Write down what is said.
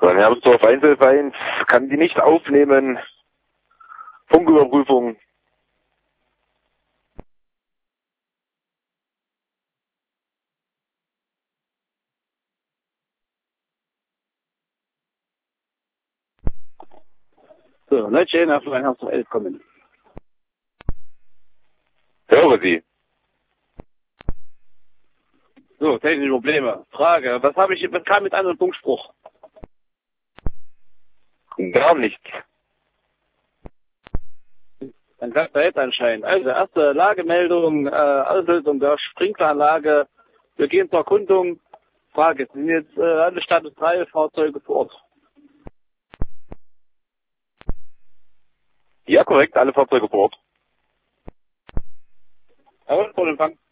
Dann Hermsdorf Einzelfeins kann die nicht aufnehmen. Funküberprüfung. So, Leute, nach Hermsdorf 11 kommen. Höre Sie. So, technische Probleme. Frage, was kam mit einem Funkspruch? Gar nichts. Dann klappt der jetzt anscheinend. Also, erste Lagemeldung, Auslösung der Sprinkleranlage. Wir gehen zur Erkundung. Frage, sind jetzt alle Status 3 Fahrzeuge vor Ort? Ja, korrekt, alle Fahrzeuge vor Ort. Jawohl, voll Empfang.